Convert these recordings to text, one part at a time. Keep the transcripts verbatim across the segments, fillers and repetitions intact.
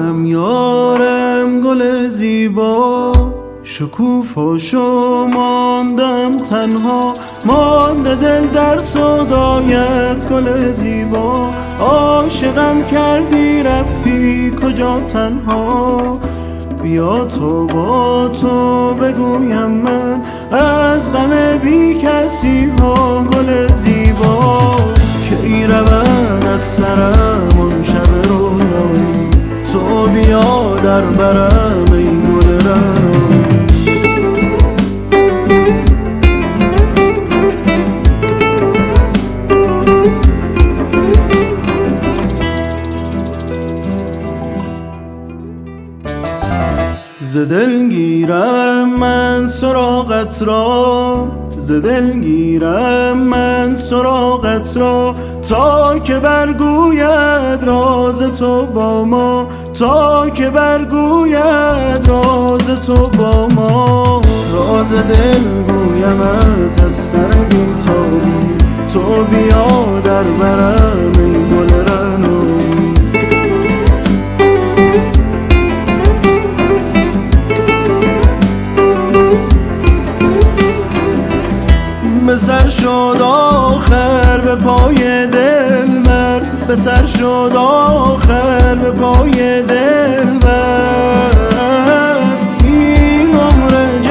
یارم یارم گل زیبا، شکوفاشو ماندم تنها، مانده دل در صدایت گل زیبا. عاشقم کردی رفتی کجا تنها، بیا تو با تو بگویم من از غم بی کسی ها گل زیبا. کی رود از سرم اون شب رویایی، تو بیا در برم ای گل رنایی. ز دل گیرم من سراغت را، ز دل گیرم من سراغت را، تا که برگوید راز تو با ما، تا که برگوید راز تو با ما. راز دل گویمت از سر بی‌تابی، تو بیا در برم ای گل رنایی. به سر شد آخر به پای دلبر، به سر شد آخر به پای دلبر. این عمر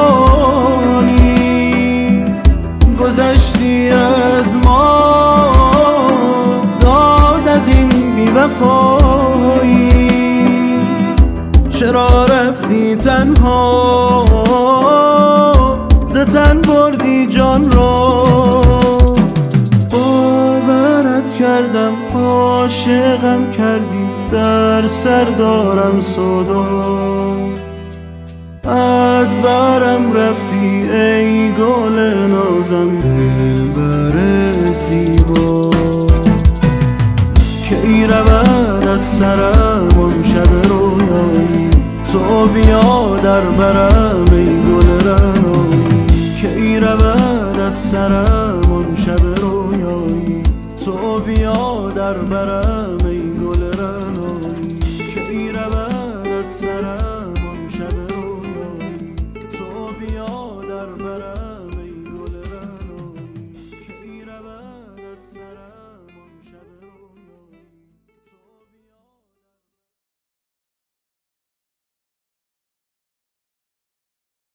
جوانی گذشتی از ما، داد از این بی‌وفایی. چرا رفتی تنها، ز تن بردی جان را. باورت کردم عاشقم کردی، در سر دارم صدا. از برم رفتی ای گل نازم دلبر زیبا. کی رود از سرم اون شب رویایی، تو بیا در برم ای گل رنایی. کی رود از سرم اون شب رویایی، تو بیا در برم ای گل رنایی. کی رود از سرم اون شب رویایی، تو بیا در برم ای گل رنایی. کی رود از سرم